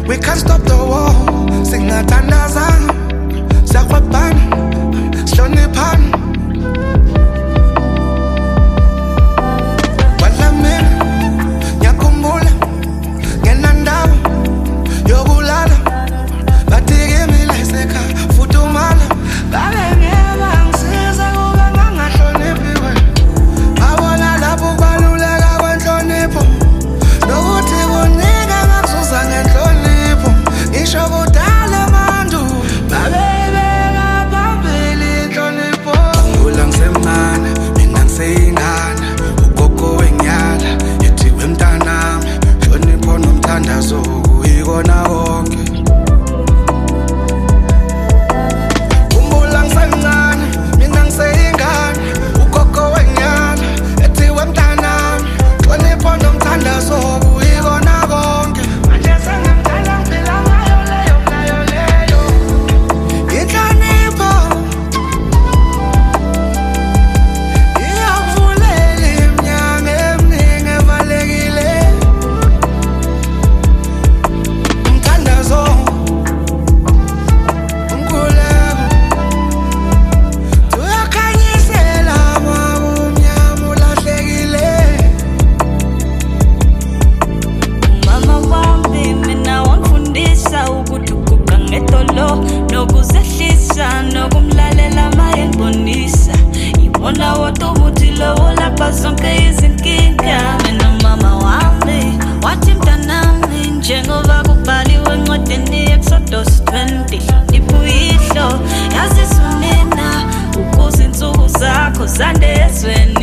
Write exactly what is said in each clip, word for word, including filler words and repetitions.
We can't stop the war. Singatandaza, Sakwapan, Slonipan. Walamin, Yakumbula, Genandam, Yogulala, Batigemi Leseka, Futumala, Balangeva, Cesar, Ganga, Shonipiwe, Awana, Labubalula, Shonipo, no table nigga, Susan and Shonipo, Ishobutala Mandu, Baby, Babili, Shonipo, Ulang Semana, Minang Seinan, Ukoko Enyala, Yeti Wimtanam, Shonipo Numtanda, so we gonna walk.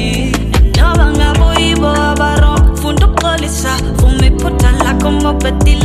But